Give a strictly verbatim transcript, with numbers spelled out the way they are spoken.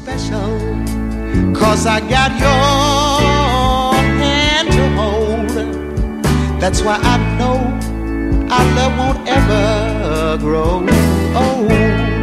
special, 'cause I got your hand to hold. That's why I know our love won't ever grow old.